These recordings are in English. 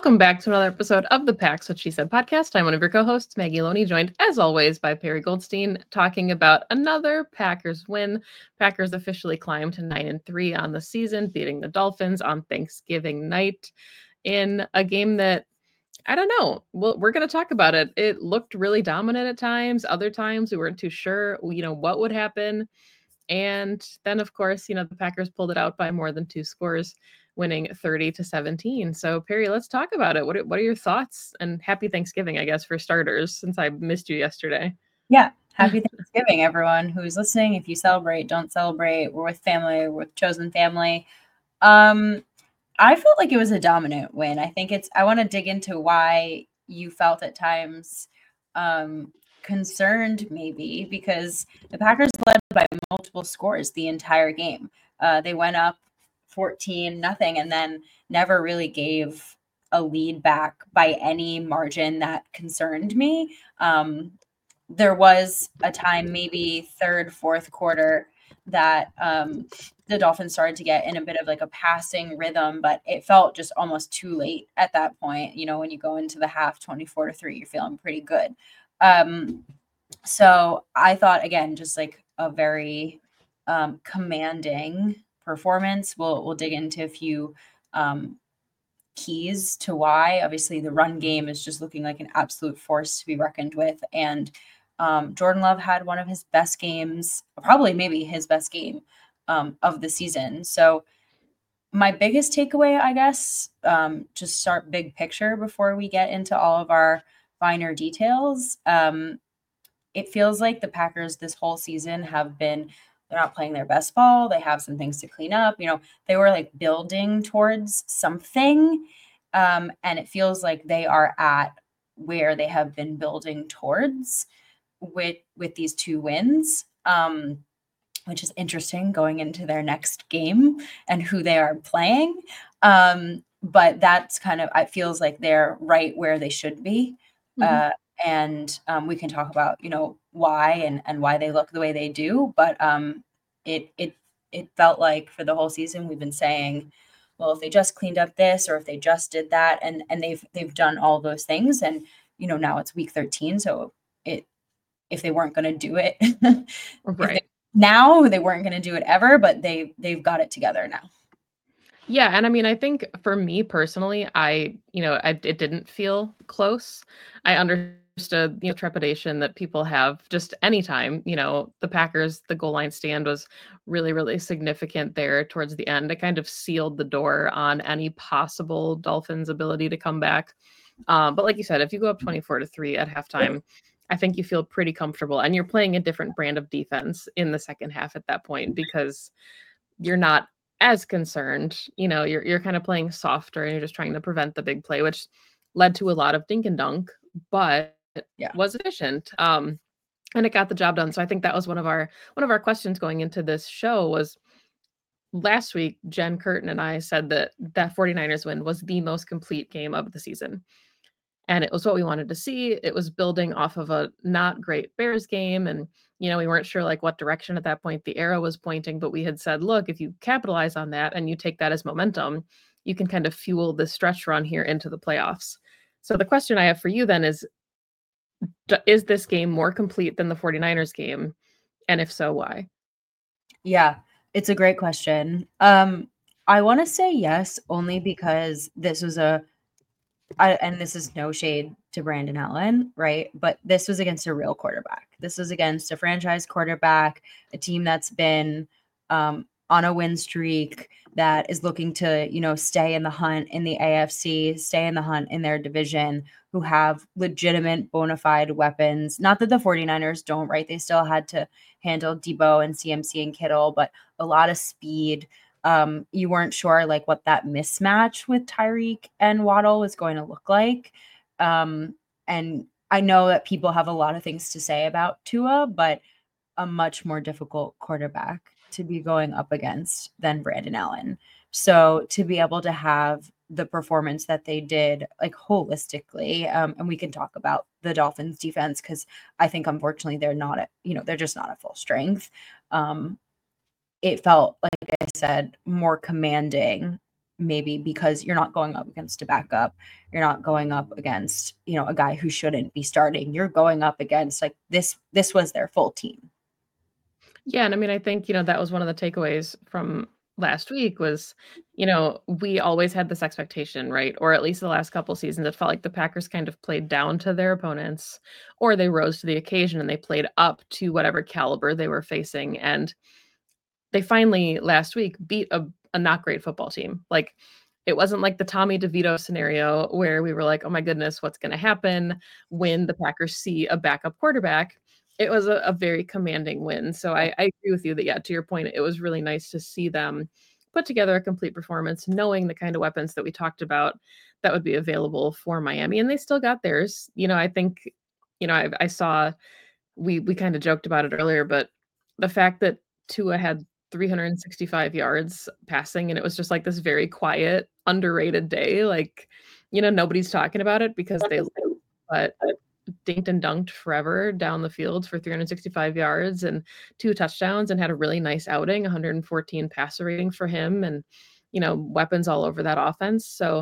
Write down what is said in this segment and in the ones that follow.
Welcome back to another episode of the Pax What She Said podcast. I'm one of your co-hosts, Maggie Loney, joined as always by Perry Goldstein, talking about another Packers win. Packers officially climbed to 9-3 on the season, beating the Dolphins on Thanksgiving night in a game that, I don't know. Well, we're going to talk about it. It looked really dominant at times. Other times we weren't too sure, what would happen. And then, of course, the Packers pulled it out by more than 2 scores, winning 30-17. So, Perry, let's talk about it. What are your thoughts? And happy Thanksgiving, I guess, for starters, since I missed you yesterday. Yeah. Happy Thanksgiving, everyone who's listening. If you celebrate, don't celebrate. We're with family. We're with chosen family. I felt like it was a dominant win. I want to dig into why you felt at times concerned, maybe, because the Packers led by multiple scores the entire game. They went up 14-0 and then never really gave a lead back by any margin that concerned me. There was a time, maybe third, fourth quarter, that the Dolphins started to get in a bit of like a passing rhythm, but it felt just almost too late at that point. When you go into the half 24-3, you're feeling pretty good. So I thought, again, just like a very commanding performance. We'll dig into a few keys to why. Obviously, the run game is just looking like an absolute force to be reckoned with. And Jordan Love had one of his best games, probably maybe his best game of the season. So my biggest takeaway, I guess, just start big picture before we get into all of our finer details. It feels like the Packers this whole season they're not playing their best ball. They have some things to clean up. They were like building towards something. And it feels like they are at where they have been building towards with these 2 wins, which is interesting going into their next game and who they are playing. But that's it feels like they're right where they should be. Mm-hmm. And we can talk about, why and why they look the way they do. But it felt like for the whole season, we've been saying, well, if they just cleaned up this, or if they just did that, and they've done all those things. And, now it's week 13. So if they weren't going to do it, right now, they weren't going to do it ever, but they've got it together now. Yeah. And I mean, I think for me personally, it didn't feel close. I understood, trepidation that people have just anytime, the Packers, the goal line stand was really, really significant there towards the end. It kind of sealed the door on any possible Dolphins ability to come back. But like you said, if you go up 24-3 at halftime, I think you feel pretty comfortable, and you're playing a different brand of defense in the second half at that point, because you're not as concerned. You're kind of playing softer, and you're just trying to prevent the big play, which led to a lot of dink and dunk, but was efficient. And it got the job done. So I think that was one of our questions going into this show was, last week, Jen Curtin and I said that 49ers win was the most complete game of the season. And it was what we wanted to see. It was building off of a not great Bears game. And, we weren't sure like what direction at that point the arrow was pointing, but we had said, look, if you capitalize on that and you take that as momentum, you can kind of fuel the stretch run here into the playoffs. So the question I have for you then is this game more complete than the 49ers game? And if so, why? Yeah, it's a great question. I want to say yes, only because this was and this is no shade to Brandon Allen, right? But this was against a real quarterback. This was against a franchise quarterback, a team that's been on a win streak, that is looking to, stay in the hunt in the AFC, stay in the hunt in their division, who have legitimate bona fide weapons. Not that the 49ers don't, right? They still had to handle Debo and CMC and Kittle, but a lot of speed. You weren't sure like what that mismatch with Tyreek and Waddle was going to look like. And I know that people have a lot of things to say about Tua, but a much more difficult quarterback to be going up against than Brandon Allen. So to be able to have the performance that they did, like holistically, and we can talk about the Dolphins defense, because I think unfortunately they're just not at full strength. It felt, like I said, more commanding maybe because you're not going up against a backup. You're not going up against, a guy who shouldn't be starting. You're going up against like this was their full team. Yeah, and I mean, I think, that was one of the takeaways from last week was, we always had this expectation, right? Or at least the last couple seasons, it felt like the Packers kind of played down to their opponents, or they rose to the occasion and they played up to whatever caliber they were facing. And they finally last week beat a not great football team. Like it wasn't like the Tommy DeVito scenario where we were like, "Oh my goodness, what's going to happen when the Packers see a backup quarterback?" It was a very commanding win. So I agree with you that, yeah, to your point, it was really nice to see them put together a complete performance, knowing the kind of weapons that we talked about that would be available for Miami, and they still got theirs. I think, I saw we kind of joked about it earlier, but the fact that Tua had 365 yards passing and it was just like this very quiet, underrated day, like, nobody's talking about it because they but dinked and dunked forever down the field for 365 yards and 2 touchdowns and had a really nice outing, 114 passer rating for him and, weapons all over that offense. So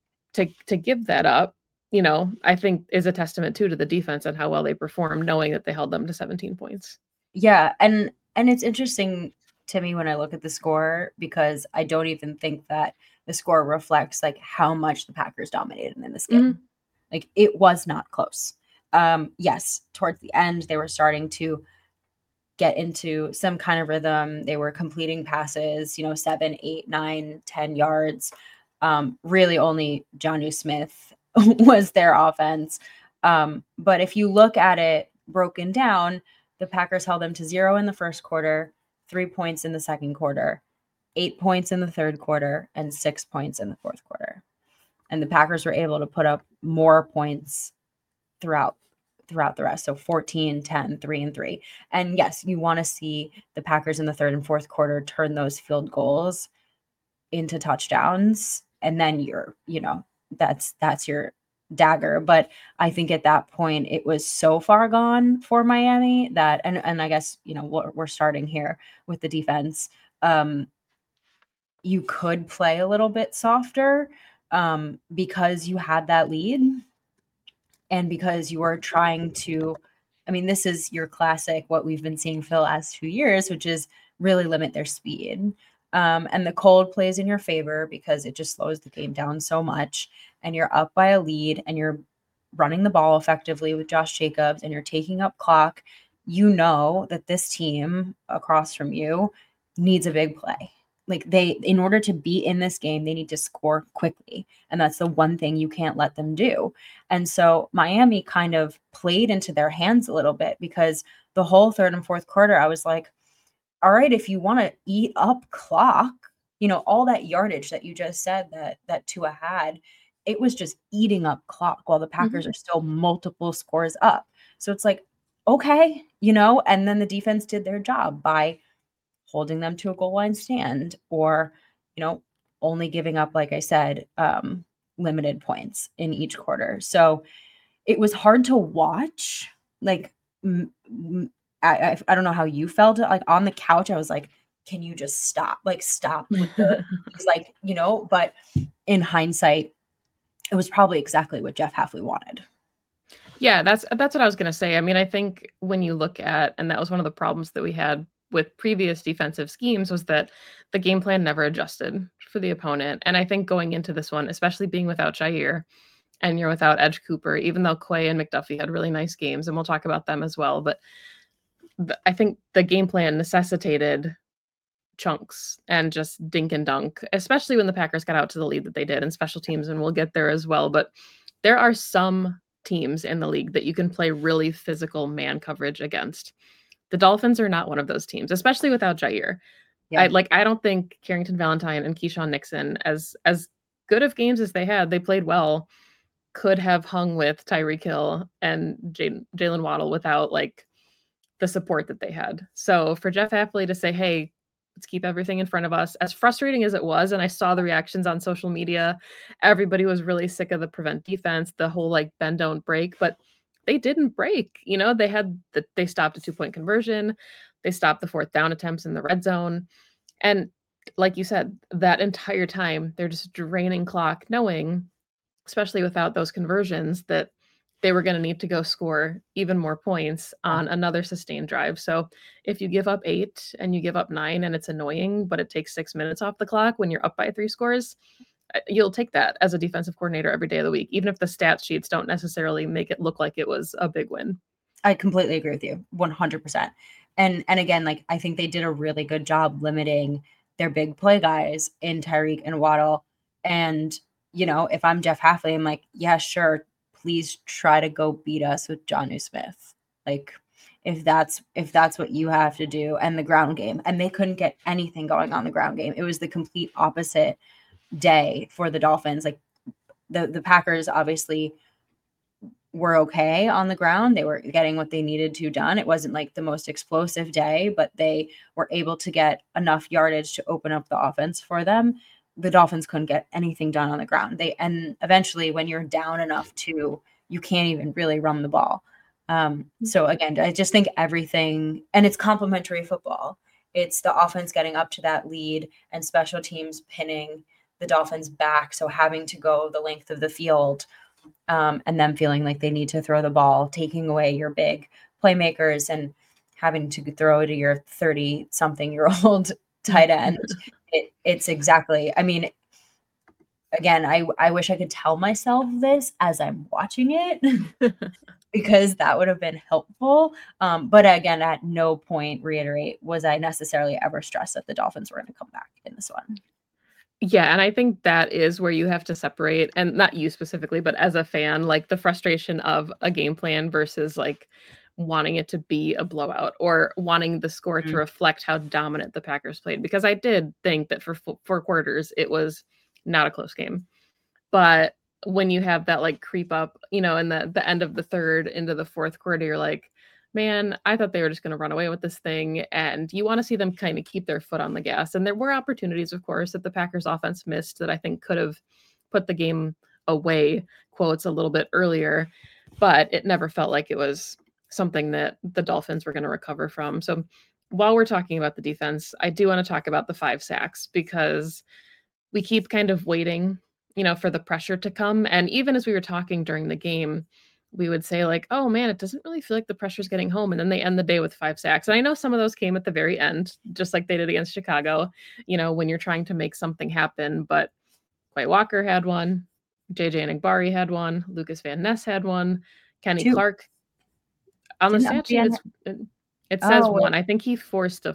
to give that up, I think is a testament too to the defense and how well they performed, knowing that they held them to 17 points. Yeah, and it's interesting to me when I look at the score because I don't even think that the score reflects like how much the Packers dominated in this game. Mhm. Like it was not close. Yes, towards the end they were starting to get into some kind of rhythm. They were completing passes, 7, 8, 9, 10 yards. Really only Jonnu Smith was their offense. But if you look at it broken down, the Packers held them to 0 in the first quarter, 3 points in the second quarter, 8 points in the third quarter, and 6 points in the fourth quarter. And the Packers were able to put up more points throughout the rest. So 14, 10, 3, and 3. And yes, you want to see the Packers in the third and fourth quarter turn those field goals into touchdowns. And then that's your dagger. But I think at that point it was so far gone for Miami that and I guess, we're starting here with the defense. You could play a little bit softer because you had that lead and because you are trying to, I mean, this is your classic, what we've been seeing for the last 2 years, which is really limit their speed. And the cold plays in your favor because it just slows the game down so much. And you're up by a lead and you're running the ball effectively with Josh Jacobs and you're taking up clock. You know that this team across from you needs a big play. Like in order to be in this game, they need to score quickly. And that's the one thing you can't let them do. And so Miami kind of played into their hands a little bit because the whole third and fourth quarter, I was like, all right, if you want to eat up clock, all that yardage that you just said that Tua had, it was just eating up clock while the Packers Mhm. are still multiple scores up. So it's like, okay, and then the defense did their job by holding them to a goal line stand or, only giving up, like I said, limited points in each quarter. So it was hard to watch. Like, I don't know how you felt. Like on the couch, I was like, "Can you just stop? Like, stop with the like, But in hindsight, it was probably exactly what Jeff Hafley wanted. Yeah, that's what I was gonna say. I mean, I think when you look at and that was one of the problems that we had with previous defensive schemes was that the game plan never adjusted for the opponent. And I think going into this one, especially being without Jair and you're without Edge Cooper, even though Quay and McDuffie had really nice games, and we'll talk about them as well. But I think the game plan necessitated chunks and just dink and dunk, especially when the Packers got out to the lead that they did in special teams, and we'll get there as well. But there are some teams in the league that you can play really physical man coverage against. The Dolphins are not one of those teams, especially without Jair. Yeah. I don't think Carrington Valentine and Keyshawn Nixon, as good of games as they played well, could have hung with Tyreek Hill and Jalen Waddle without like the support that they had. So for Jeff Hafley to say, "Hey, let's keep everything in front of us," as frustrating as it was, and I saw the reactions on social media, everybody was really sick of the prevent defense, the whole like bend don't break, but they didn't break. They stopped a 2-point conversion, they stopped the fourth down attempts in the red zone, and like you said, that entire time, they're just draining clock knowing, especially without those conversions, that they were gonna need to go score even more points Yeah. on another sustained drive. So, if you give up 8 and you give up 9 and it's annoying, but it takes 6 minutes off the clock when you're up by 3 scores, you'll take that as a defensive coordinator every day of the week, even if the stat sheets don't necessarily make it look like it was a big win. I completely agree with you, 100%. And again, like, I think they did a really good job limiting their big play guys in Tyreek and Waddle. And, you know, if I'm Jeff Hafley, I'm like, yeah, sure, please try to go beat us with Jonnu Smith. Like, if that's what you have to do, and the ground game. And they couldn't get anything going on the ground game. It was the complete opposite day for the Dolphins. Like, the Packers obviously were okay on the ground. They were getting what they needed to done. It wasn't like the most explosive day, but they were able to get enough yardage to open up the offense for them. The Dolphins couldn't get anything done on the ground. And eventually, when you're down enough to, you can't even really run the ball. So again, I just think everything, and it's complementary football. It's the offense getting up to that lead and special teams pinning the Dolphins back. So having to go the length of the field, and them feeling like they need to throw the ball, taking away your big playmakers and having to throw to your 30-something-year-old tight end. It's exactly, I mean, again, I wish I could tell myself this as I'm watching it because that would have been helpful. But again, at no point, reiterate, was I necessarily ever stressed that the Dolphins were going to come back in this one. Yeah, and I think that is where you have to separate, and not you specifically, but as a fan, like the frustration of a game plan versus like wanting it to be a blowout or wanting the score to Mhm. reflect how dominant the Packers played. Because I did think that for 4 quarters, it was not a close game. But when you have that like creep up, in the end of the third into the fourth quarter, you're like, man, I thought they were just going to run away with this thing. And you want to see them kind of keep their foot on the gas. And there were opportunities, of course, that the Packers offense missed that I think could have put the game away, quotes, a little bit earlier. But it never felt like it was something that the Dolphins were going to recover from. So while we're talking about the defense, I do want to talk about the 5 sacks because we keep kind of waiting, for the pressure to come. And even as we were talking during the game, we would say like, "Oh man, it doesn't really feel like the pressure's getting home." And then they end the day with 5 sacks. And I know some of those came at the very end, just like they did against Chicago, when you're trying to make something happen. But Quay Walker had one, JJ Enagbari had one, Lucas Van Ness had one, Kenny 2. Clark. On the Didn't stat sheet, Etienne it says Oh, wait, one. I think he forced a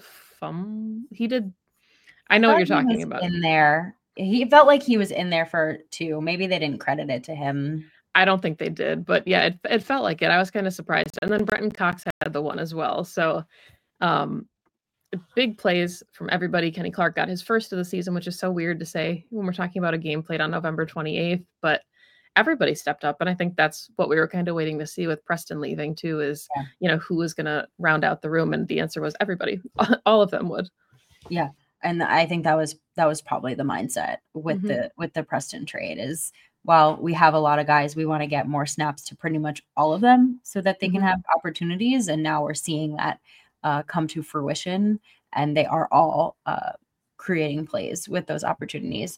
he did. I I know what thought you're he talking was about. in there. He felt like he was in there for 2. Maybe they didn't credit it to him. I don't think they did, but yeah, it felt like it. I was kinda surprised, and then Brenton Cox had the one as well, so, um, big plays from everybody. Kenny Clark got his first of the season, which is so weird to say when we're talking about a game played on November 28th, but everybody stepped up, and I think that's what we were kinda waiting to see with Preston leaving too is, Yeah. who was gonna round out the room, and the answer was everybody. All of them would. Yeah, and I think that was probably the mindset with Mhm, the Preston trade is, while we have a lot of guys, we wanna get more snaps to pretty much all of them so that they can mhm. have opportunities, and now we're seeing that, come to fruition, and they are all, creating plays with those opportunities.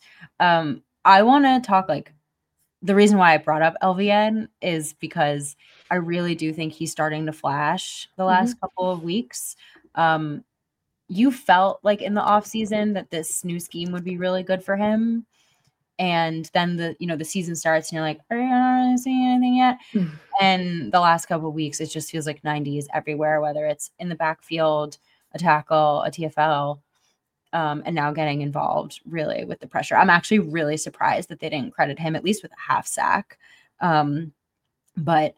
I wanna talk, like, the reason why I brought up LVN is because I really do think he's starting to flash the last Mhm. couple of weeks. Um, you felt like in the offseason that this new scheme would be really good for him, and then the season starts and you're like, "Are you not really seeing anything yet?" And the last couple of weeks, it just feels like 90 is everywhere, whether it's in the backfield, a tackle, a TFL, and now getting involved really with the pressure. I'm actually really surprised that they didn't credit him at least with a half sack. Um, but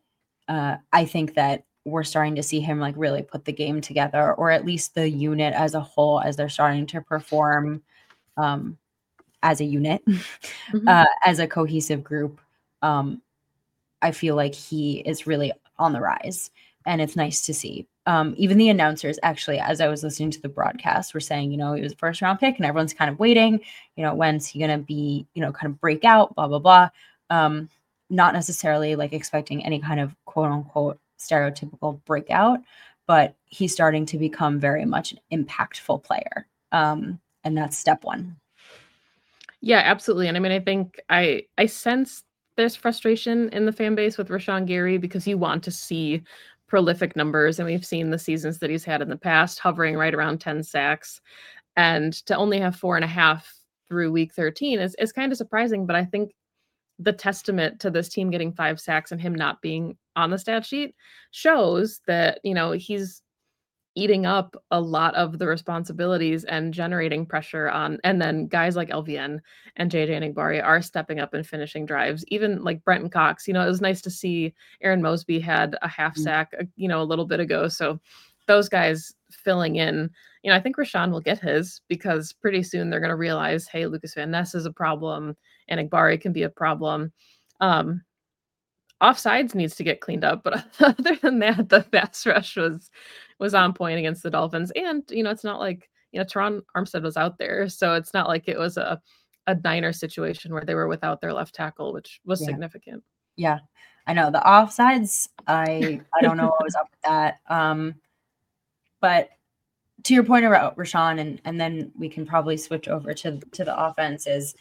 I think that we're starting to see him like really put the game together, or at least the unit as a whole, as they're starting to perform um, as a unit, Mhm. as a cohesive group. Um, I feel like he is really on the rise, and it's nice to see. Even the announcers, actually, as I was listening to the broadcast, were saying, he was a first round pick, and everyone's kind of waiting, when's he going to be, kind of break out, blah, blah, blah. Um, Not necessarily like expecting any kind of quote unquote stereotypical breakout, but he's starting to become very much an impactful player. And that's step one. Yeah, absolutely. And I mean, I think I sense there's frustration in the fan base with Rashawn Gary because you want to see prolific numbers, and we've seen the seasons that he's had in the past hovering right around 10 sacks, and to only have 4.5 through week 13 is kind of surprising. But I think the testament to this team getting 5 sacks and him not being on the stat sheet shows that, he's eating up a lot of the responsibilities and generating pressure on, and then guys like LVN and JJ Enagbare are stepping up and finishing drives. Even like Brenton Cox, it was nice to see Aaron Mosby had a half Mm. sack, a little bit ago. So those guys filling in, I think Rashawn will get his because pretty soon they're going to realize, hey, Lucas Van Ness is a problem and Enagbare can be a problem. Um, Offsides needs to get cleaned up, but other than that, the pass rush was on point against the Dolphins. And, it's not like, Teron Armstead was out there, so it's not like it was a Niner situation where they were without their left tackle, which was Yeah. significant. Yeah. I know the offsides, I don't know what was up with that. But to your point about Rashawn, and then we can probably switch over to the offenses.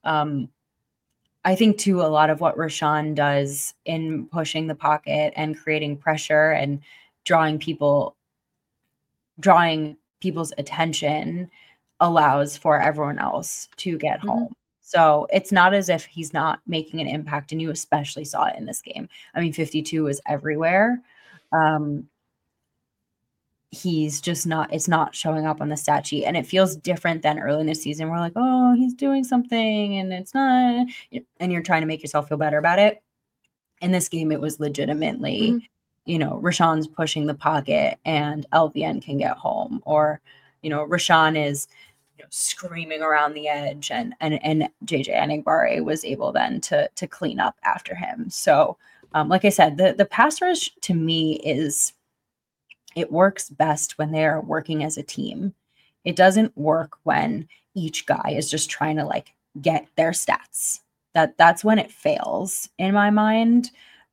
I think too, a lot of what Rashawn does in pushing the pocket and creating pressure and drawing people's attention allows for everyone else to get Mhm. home. So it's not as if he's not making an impact, and you especially saw it in this game. I mean, 52 was everywhere. Um, he's just not, it's not showing up on the stat sheet, and it feels different than early in the season. We're like, oh, he's doing something and it's not, and you're trying to make yourself feel better about it. In this game, it was legitimately, Mhm. Rashawn's pushing the pocket and LVN can get home, or, Rashawn is screaming around the edge, and JJ Enagbare was able then to clean up after him. So, like I said, the pass rush to me it works best when they are working as a team. It doesn't work when each guy is just trying to like get their stats. That's when it fails in my mind.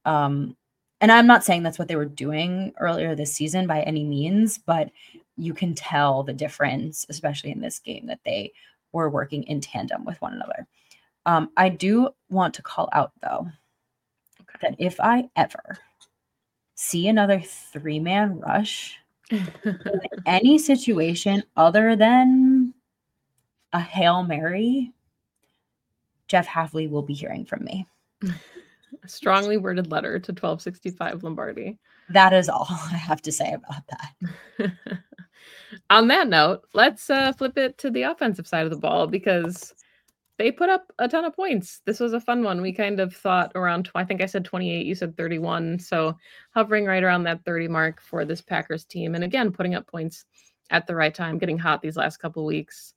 And I'm not saying that's what they were doing earlier this season by any means, but you can tell the difference, especially in this game, that they were working in tandem with one another. I do want to call out though that if I ever see another 3-man rush in any situation other than a Hail Mary, Jeff Hafley will be hearing from me. A strongly worded letter to 1265 Lombardi. That is all I have to say about that. On that note, let's flip it to the offensive side of the ball because they put up a ton of points. This was a fun one. We kind of thought around, I think I said 28, you said 31. So hovering right around that 30 mark for this Packers team. And again, putting up points at the right time, getting hot these last couple weeks.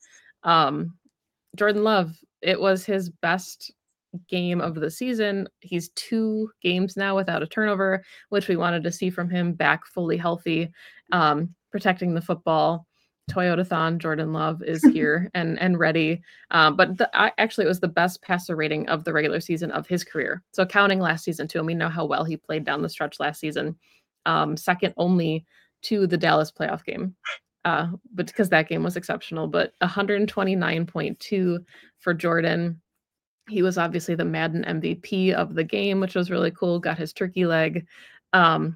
Jordan Love, it was his best game of the season. He's 2 games now without a turnover, which we wanted to see from him, back fully healthy, protecting the football. Toyotathon Jordan Love is here and ready. But actually, it was the best passer rating of the regular season of his career. So counting last season too, and we know how well he played down the stretch last season. Second only to the Dallas playoff game, but because that game was exceptional. But 129.2 for Jordan. He was obviously the Madden MVP of the game, which was really cool. Got his turkey leg. Mhm.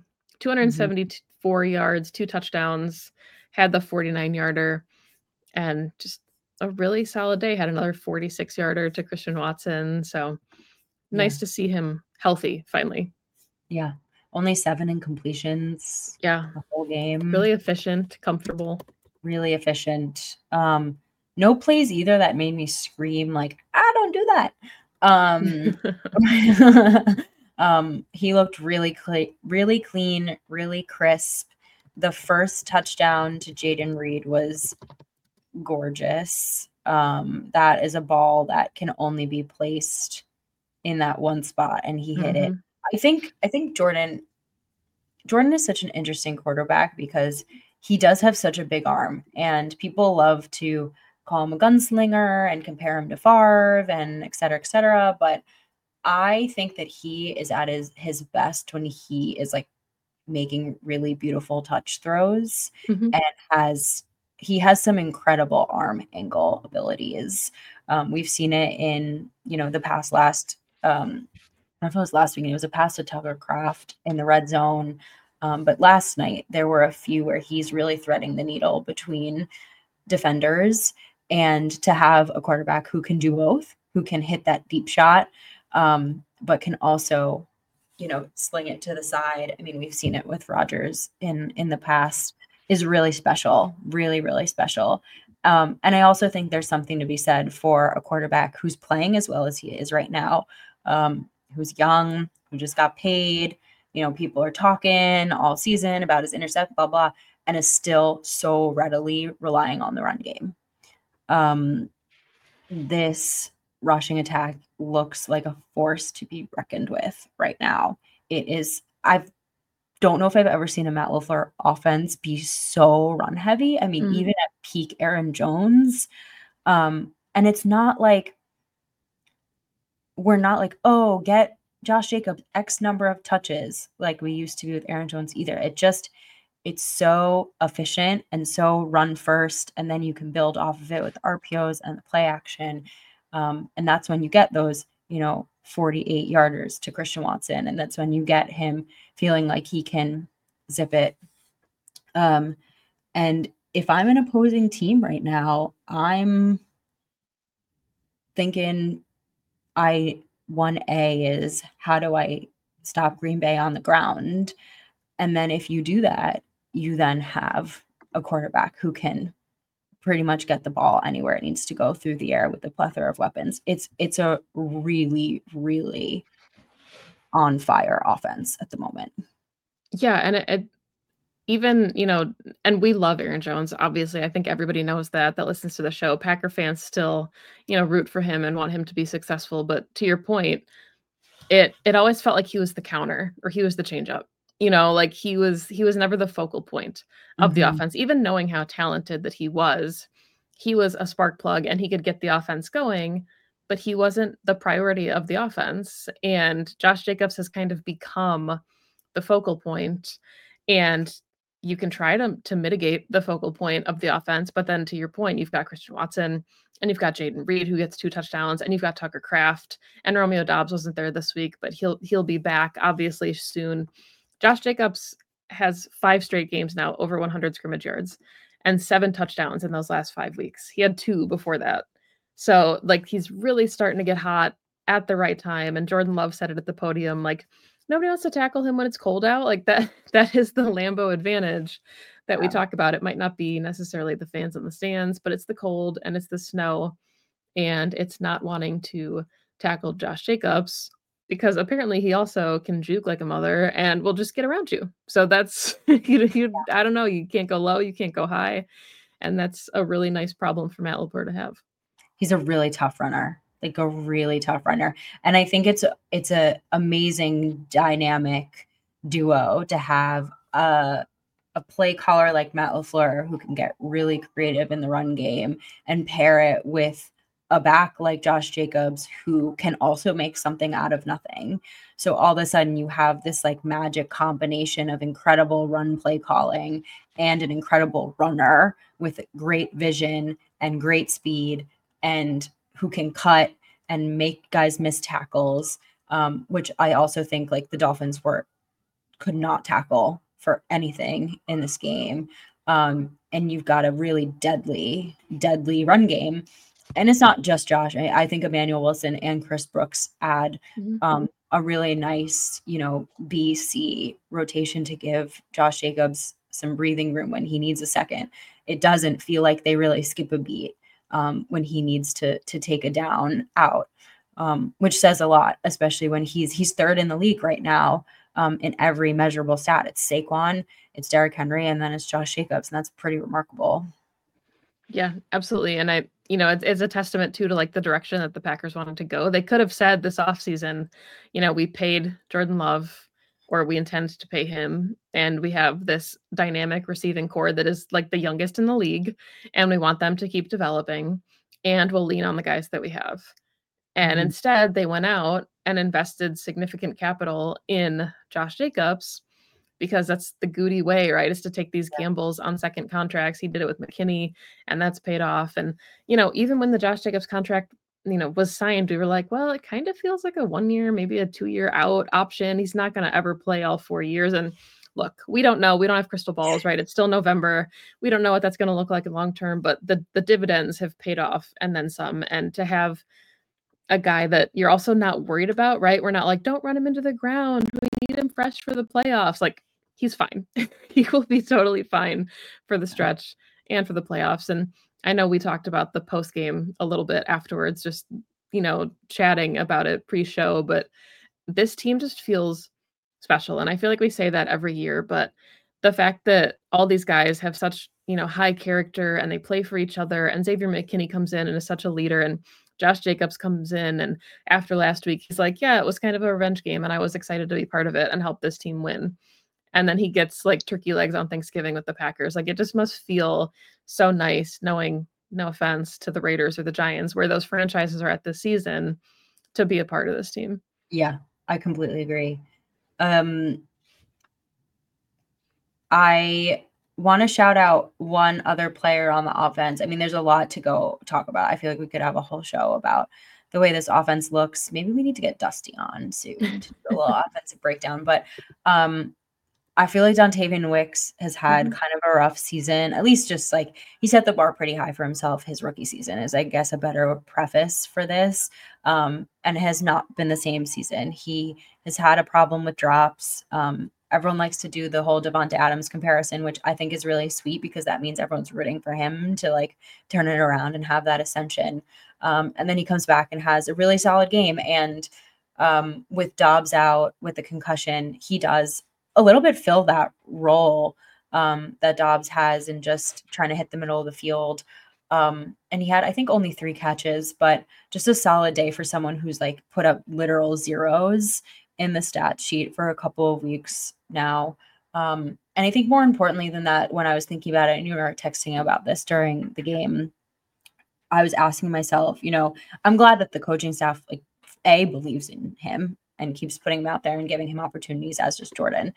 274 yards, 2 touchdowns, had the 49-yarder, and just a really solid day. Had another 46-yarder to Christian Watson. So Yeah. nice to see him healthy finally. Yeah. Only 7 incompletions Yeah, the whole game. really efficient, comfortable. Really efficient. No plays either that made me scream like, "I don't do that." He looked really clean, really crisp. The first touchdown to Jayden Reed was gorgeous. That is a ball that can only be placed in that one spot, and he hit it. Mhm. I think Jordan is such an interesting quarterback because he does have such a big arm, and people love to call him a gunslinger and compare him to Favre and et cetera, et cetera. But I think that he is at his best when he is like making really beautiful touch throws Mhm. and has he has some incredible arm angle abilities. We've seen it in, the past last, I don't know if it was last week, it was a pass to Tucker Kraft in the red zone. But last night, there were a few where he's really threading the needle between defenders, and to have a quarterback who can do both, who can hit that deep shot, but can also, sling it to the side. I mean, we've seen it with Rodgers in the past, is really special, really, really special. And I also think there's something to be said for a quarterback who's playing as well as he is right now, who's young, who just got paid. People are talking all season about his intercept, blah, blah, and is still so readily relying on the run game. This rushing attack looks like a force to be reckoned with right now. It is, I don't know if I've ever seen a Matt LaFleur offense be so run heavy. I mean, even at peak Aaron Jones. And it's not like, we're not like, oh, get Josh Jacobs X number of touches like we used to be with Aaron Jones either. It's so efficient and so run first, and then you can build off of it with RPOs and the play action. And that's when you get those, 48 yarders to Christian Watson. And that's when you get him feeling like he can zip it. And if I'm an opposing team right now, I'm thinking 1A is, how do I stop Green Bay on the ground? And then if you do that, you then have a quarterback who can pretty much get the ball anywhere it needs to go through the air with a plethora of weapons. It's a really, really on fire offense at the moment. Yeah, and it even, and we love Aaron Jones, obviously. I think everybody knows that listens to the show. Packer fans still, root for him and want him to be successful. But to your point, it always felt like he was the counter or he was the changeup. Like he was never the focal point of the offense. Even knowing how talented that he was a spark plug and he could get the offense going, but he wasn't the priority of the offense. And Josh Jacobs has kind of become the focal point, and you can try to mitigate the focal point of the offense, but then to your point, you've got Christian Watson and you've got Jayden Reed who gets 2 touchdowns, and you've got Tucker Kraft, and Romeo Doubs wasn't there this week, but he'll be back obviously soon. Josh Jacobs has 5 straight games now over 100 scrimmage yards and 7 touchdowns in those last 5 weeks. He had 2 before that. So, like, he's really starting to get hot at the right time, and Jordan Love said it at the podium, like, nobody wants to tackle him when it's cold out. Like, that is the Lambeau advantage that we talk about. It might not be necessarily the fans in the stands, but it's the cold and it's the snow, and it's not wanting to tackle Josh Jacobs because apparently he also can juke like a mother and will just get around you. So that's I don't know, you can't go low, you can't go high, and that's a really nice problem for Matt LaFleur to have. He's a really tough runner, like a really tough runner. And I think it's a amazing dynamic duo to have a play caller like Matt LaFleur who can get really creative in the run game and pair it with a back like Josh Jacobs who can also make something out of nothing. So all of a sudden you have this like magic combination of incredible run play calling and an incredible runner with great vision and great speed, and who can cut and make guys miss tackles, which I also think like the Dolphins could not tackle for anything in this game. And you've got a really deadly run game. And it's not just Josh. I think Emmanuel Wilson and Chris Brooks add a really nice, BC rotation to give Josh Jacobs some breathing room when he needs a second. It doesn't feel like they really skip a beat when he needs to take a down out, which says a lot, especially when he's third in the league right now in every measurable stat. It's Saquon, it's Derrick Henry, and then it's Josh Jacobs, and that's pretty remarkable. Yeah, absolutely. And it's a testament too to like the direction that the Packers wanted to go. They could have said this offseason, we paid Jordan Love, or we intend to pay him, and we have this dynamic receiving core that is like the youngest in the league, and we want them to keep developing, and we'll lean on the guys that we have. And instead, they went out and invested significant capital in Josh Jacobs, because that's the Goody way, right? Is to take these gambles on second contracts. He did it with McKinney, and that's paid off. And, even when the Josh Jacobs contract, was signed, we were like, well, it kind of feels like a 1 year, maybe a 2 year out option. He's not going to ever play all 4 years. And look, we don't know. We don't have crystal balls, right? It's still November. We don't know what that's going to look like in long term, but the dividends have paid off and then some. And to have a guy that you're also not worried about, right? We're not like, don't run him into the ground. We need him fresh for the playoffs. Like, he's fine. He will be totally fine for the stretch and for the playoffs. And I know we talked about the post game a little bit afterwards, just, chatting about it pre-show, but this team just feels special. And I feel like we say that every year, but the fact that all these guys have such, high character and they play for each other, and Xavier McKinney comes in and is such a leader, and Josh Jacobs comes in, and after last week, he's like, yeah, it was kind of a revenge game and I was excited to be part of it and help this team win. And then he gets like turkey legs on Thanksgiving with the Packers. Like, it just must feel so nice knowing, no offense to the Raiders or the Giants, where those franchises are at this season, to be a part of this team. Yeah, I completely agree. I want to shout out one other player on the offense. I mean, there's a lot to go talk about. I feel like we could have a whole show about the way this offense looks. Maybe we need to get Dusty on soon to do a little offensive breakdown. But I feel like Dontayvion Wicks has had kind of a rough season. At least just like he set the bar pretty high for himself. His rookie season is, I guess, a better preface for this, and has not been the same season. He has had a problem with drops. Everyone likes to do the whole Devonta Adams comparison, which I think is really sweet because that means everyone's rooting for him to like turn it around and have that ascension. And then he comes back and has a really solid game. And with Dobbs out with the concussion, he does a little bit fill that role that Dobbs has in just trying to hit the middle of the field. And he had, I think, only 3 catches, but just a solid day for someone who's like put up literal zeros in the stat sheet for a couple of weeks now. And I think more importantly than that, when I was thinking about it and you were texting about this during the game, I was asking myself, I'm glad that the coaching staff, like, A, believes in him and keeps putting him out there and giving him opportunities, as does Jordan.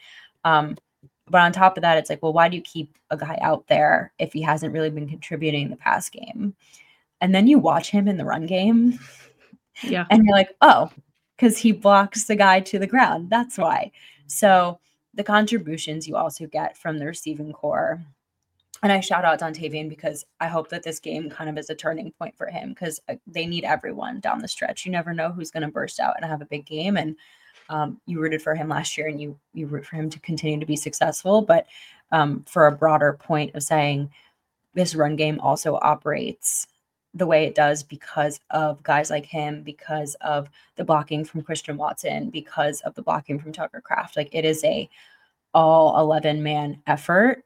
But on top of that, it's like, well, why do you keep a guy out there if he hasn't really been contributing in the pass game? And then you watch him in the run game. Yeah. And you're like, oh, because he blocks the guy to the ground. That's why. So the contributions you also get from the receiving core. And I shout out Dontayvion because I hope that this game kind of is a turning point for him because they need everyone down the stretch. You never know who's going to burst out and have a big game. And you rooted for him last year and you root for him to continue to be successful. But for a broader point of saying this run game also operates the way it does because of guys like him, because of the blocking from Christian Watson, because of the blocking from Tucker Kraft. Like, it is a all 11-man effort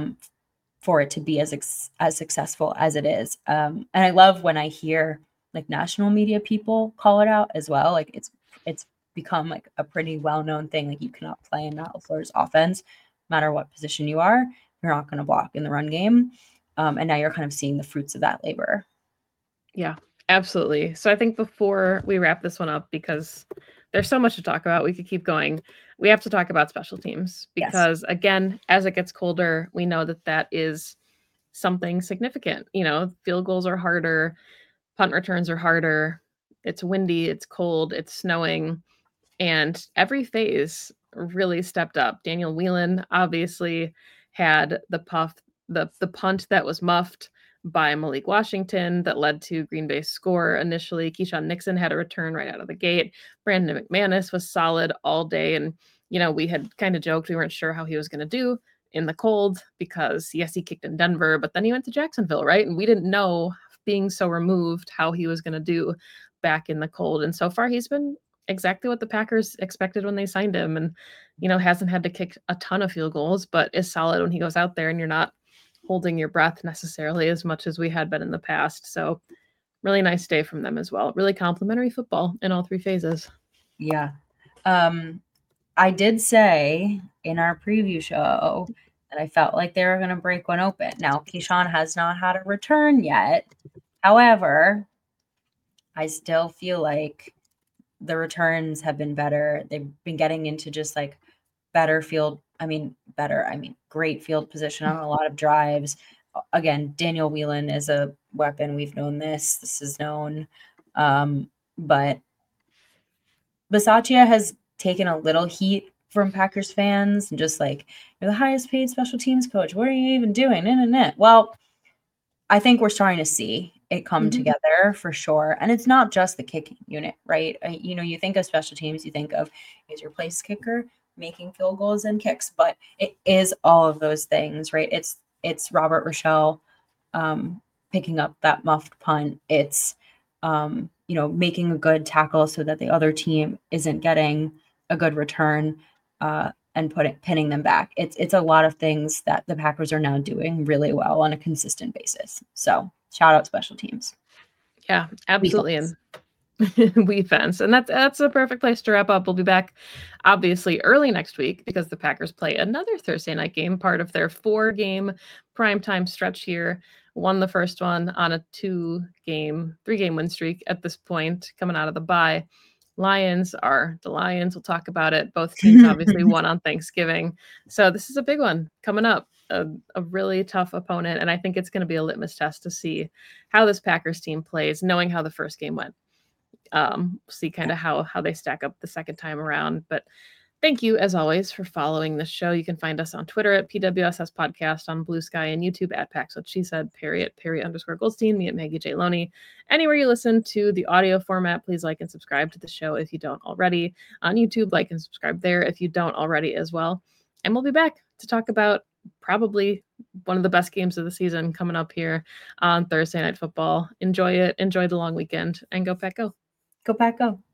for it to be as successful as it is. And I love when I hear like national media people call it out as well. Like, it's become like a pretty well-known thing. Like, you cannot play in Matt LaFleur's offense, no matter what position you are. You're not going to block in the run game. And now you're kind of seeing the fruits of that labor. Yeah, absolutely. So I think before we wrap this one up, because there's so much to talk about, we could keep going. We have to talk about special teams because, again, as it gets colder, we know that is something significant. Field goals are harder, punt returns are harder. It's windy, it's cold, it's snowing, and every phase really stepped up. Daniel Whelan obviously had the punt that was muffed by Malik Washington that led to Green Bay's score initially. Keyshawn Nixon had a return right out of the gate. Brandon McManus was solid all day. And, we had kind of joked we weren't sure how he was going to do in the cold because, yes, he kicked in Denver, but then he went to Jacksonville, right? And we didn't know, being so removed, how he was going to do back in the cold. And so far, he's been exactly what the Packers expected when they signed him, and, hasn't had to kick a ton of field goals, but is solid when he goes out there and you're not holding your breath necessarily as much as we had been in the past. So really nice day from them as well. Really complimentary football in all 3 phases. Yeah. I did say in our preview show that I felt like they were going to break one open. Now, Keyshawn has not had a return yet. However, I still feel like the returns have been better. They've been getting into just like better field I mean, better. I mean, great field position on a lot of drives. Again, Daniel Whelan is a weapon. We've known this. This is known. But Bisaccia has taken a little heat from Packers fans and just like, you're the highest paid special teams coach. What are you even doing? Well, I think we're starting to see it come together for sure. And it's not just the kicking unit, right? You think of special teams, you think of is your place kicker making field goals and kicks, but it is all of those things, right? It's Robert Rochelle picking up that muffed punt. It's making a good tackle so that the other team isn't getting a good return and pinning them back. It's a lot of things that the Packers are now doing really well on a consistent basis. So shout out special teams. Yeah, absolutely. And we fence. And that's a perfect place to wrap up. We'll be back obviously early next week because the Packers play another Thursday night game, part of their 4-game primetime stretch here. Won the first one on a 3-game win streak at this point, coming out of the bye. Lions are the Lions. We'll talk about it. Both teams obviously won on Thanksgiving. So this is a big one coming up, a really tough opponent. And I think it's going to be a litmus test to see how this Packers team plays, knowing how the first game went. See kind of how they stack up the second time around. But thank you, as always, for following the show. You can find us on Twitter at PWSS Podcast, on Blue Sky and YouTube at Pax What She Said, Perry at Perry_Goldstein, me at Maggie J. Loney. Anywhere you listen to the audio format, please like and subscribe to the show if you don't already. On YouTube, like and subscribe there if you don't already as well. And we'll be back to talk about probably one of the best games of the season coming up here on Thursday Night Football. Enjoy it. Enjoy the long weekend, and go Pack Go. Go Pack Go.